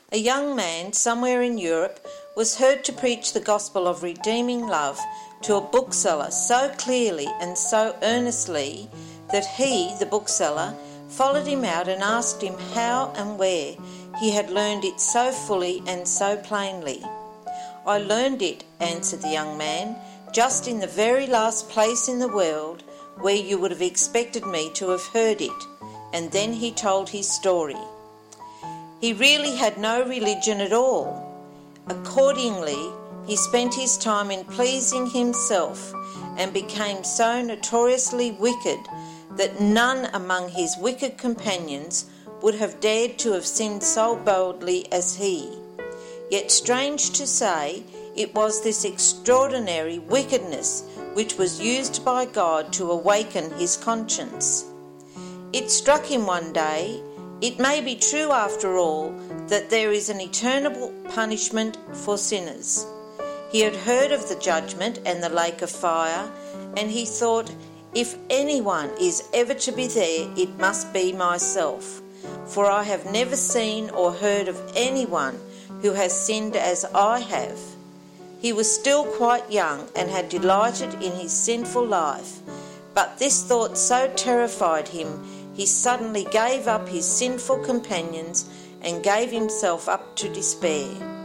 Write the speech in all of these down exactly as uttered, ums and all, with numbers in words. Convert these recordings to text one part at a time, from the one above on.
A young man somewhere in Europe was heard to preach the gospel of redeeming love to a bookseller so clearly and so earnestly that he, the bookseller, followed him out and asked him how and where he had learned it so fully and so plainly. "I learned it," answered the young man, "just in the very last place in the world where you would have expected me to have heard it." And then he told his story. He really had no religion at all. Accordingly, he spent his time in pleasing himself and became so notoriously wicked that none among his wicked companions would have dared to have sinned so boldly as he. Yet, strange to say, it was this extraordinary wickedness which was used by God to awaken his conscience. It struck him one day, it may be true after all, that there is an eternal punishment for sinners. He had heard of the judgment and the lake of fire, and he thought, if anyone is ever to be there, it must be myself, for I have never seen or heard of anyone who has sinned as I have. He was still quite young and had delighted in his sinful life, but this thought so terrified him, he suddenly gave up his sinful companions and gave himself up to despair.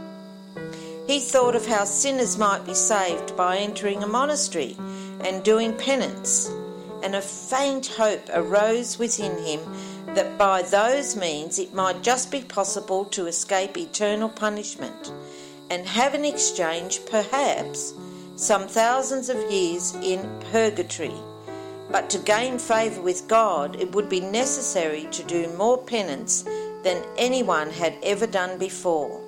He thought of how sinners might be saved by entering a monastery and doing penance, and a faint hope arose within him that by those means it might just be possible to escape eternal punishment and have in exchange, perhaps, some thousands of years in purgatory. But to gain favour with God, it would be necessary to do more penance than anyone had ever done before.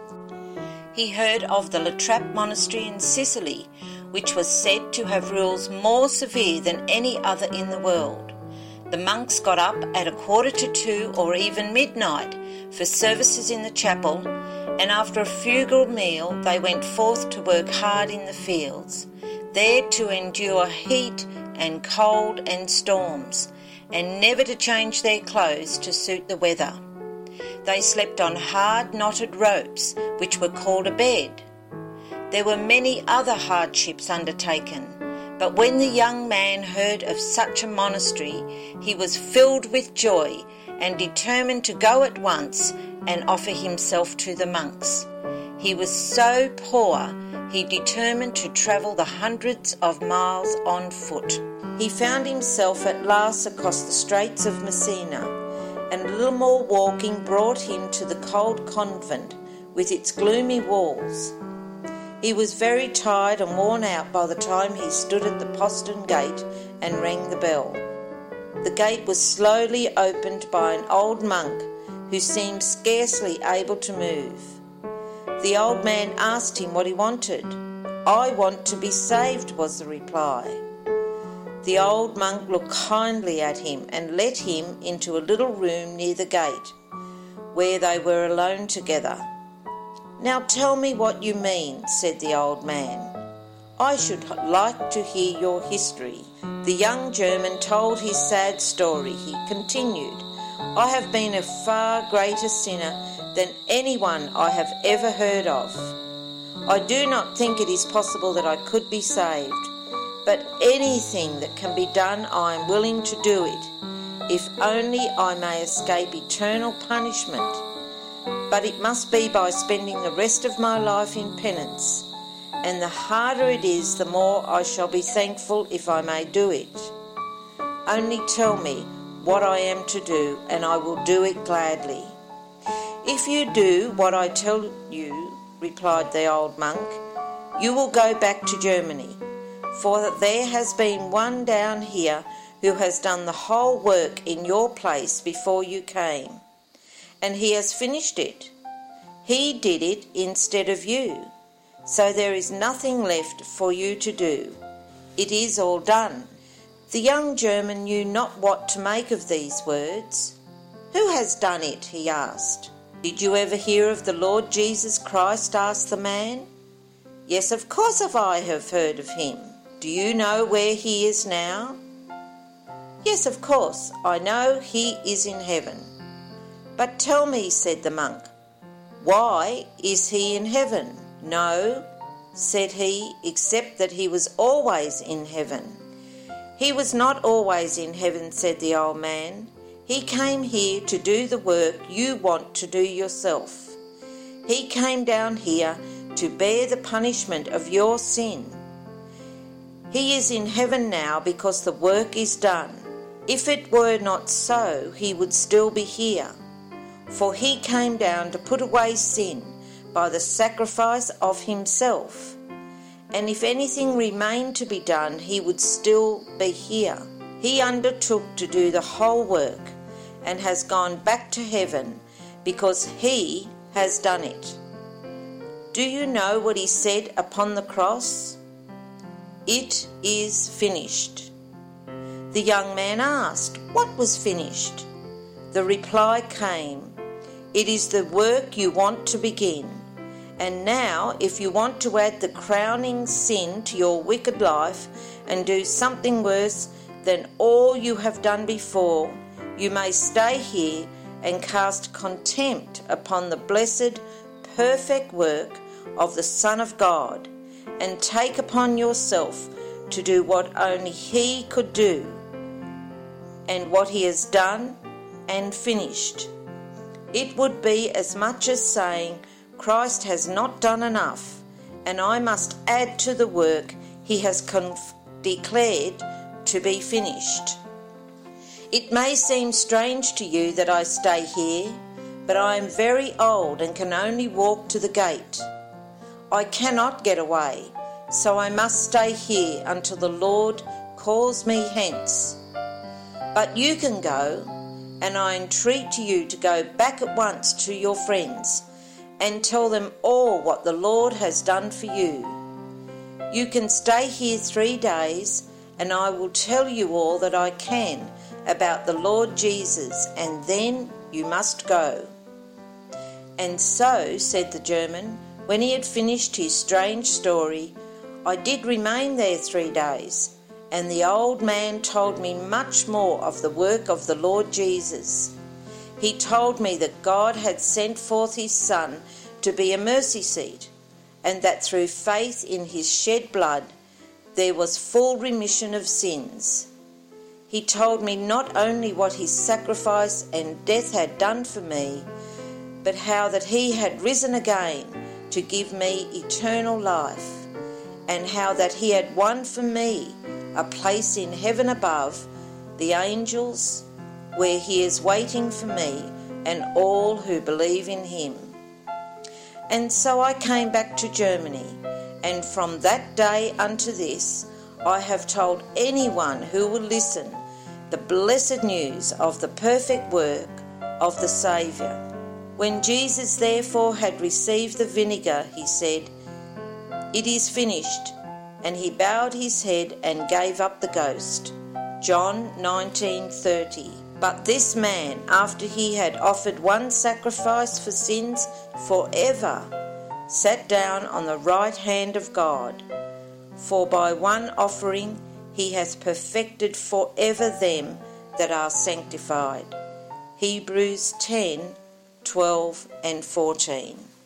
He heard of the La Trappe monastery in Sicily, which was said to have rules more severe than any other in the world. The monks got up at a quarter to two or even midnight for services in the chapel, and after a frugal meal they went forth to work hard in the fields, there to endure heat and cold and storms, and never to change their clothes to suit the weather. They slept on hard knotted ropes, which were called a bed. There were many other hardships undertaken, but when the young man heard of such a monastery, he was filled with joy and determined to go at once and offer himself to the monks. He was so poor, he determined to travel the hundreds of miles on foot. He found himself at last across the Straits of Messina, and a little more walking brought him to the cold convent with its gloomy walls. He was very tired and worn out by the time he stood at the postern gate and rang the bell. The gate was slowly opened by an old monk who seemed scarcely able to move. The old man asked him what he wanted. "I want to be saved," was the reply. The old monk looked kindly at him and led him into a little room near the gate, where they were alone together. "Now tell me what you mean," said the old man. "I should like to hear your history." The young German told his sad story. He continued, "I have been a far greater sinner than anyone I have ever heard of. I do not think it is possible that I could be saved, but anything that can be done I am willing to do it, if only I may escape eternal punishment. But it must be by spending the rest of my life in penance, and the harder it is, the more I shall be thankful if I may do it. Only tell me what I am to do, and I will do it gladly." "If you do what I tell you," replied the old monk, "you will go back to Germany, for there has been one down here who has done the whole work in your place before you came, and he has finished it. He did it instead of you, so there is nothing left for you to do. It is all done." The young German knew not what to make of these words. "Who has done it?" he asked. "Did you ever hear of the Lord Jesus Christ?" asked the man. "Yes, of course I have heard of him. Do you know where he is now?" "Yes, of course, I know he is in heaven." "But tell me," said the monk, Why is he in heaven? No, said he, except that he was always in heaven. He was not always in heaven, said the old man. He came here to do the work you want to do yourself. He came down here to bear the punishment of your sin. He is in heaven now because the work is done. If it were not so, he would still be here. For he came down to put away sin by the sacrifice of himself. And if anything remained to be done, he would still be here. He undertook to do the whole work and has gone back to heaven because he has done it. Do you know what he said upon the cross? It is finished. The young man asked, what was finished? The reply came, it is the work you want to begin. And now, if you want to add the crowning sin to your wicked life and do something worse than all you have done before, you may stay here and cast contempt upon the blessed, perfect work of the Son of God, and take upon yourself to do what only he could do, and what he has done and finished. It would be as much as saying, Christ has not done enough, and I must add to the work he has conf- declared to be finished. It may seem strange to you that I stay here, but I am very old and can only walk to the gate. I cannot get away, so I must stay here until the Lord calls me hence. But you can go, and I entreat you to go back at once to your friends and tell them all what the Lord has done for you. You can stay here three days, and I will tell you all that I can about the Lord Jesus, and then you must go. And so, said the German, when he had finished his strange story, I did remain there three days, and the old man told me much more of the work of the Lord Jesus. He told me that God had sent forth his Son to be a mercy seat, and that through faith in his shed blood there was full remission of sins. He told me not only what his sacrifice and death had done for me, but how that he had risen again to give me eternal life, and how that he had won for me a place in heaven above the angels, where he is waiting for me and all who believe in him. And so I came back to Germany, and from that day unto this I have told anyone who will listen the blessed news of the perfect work of the Saviour. When Jesus therefore had received the vinegar, he said, It is finished, and he bowed his head and gave up the ghost. John nineteen thirty. But this man, after he had offered one sacrifice for sins forever, sat down on the right hand of God. For by one offering he hath perfected forever them that are sanctified. Hebrews ten, twelve and fourteen.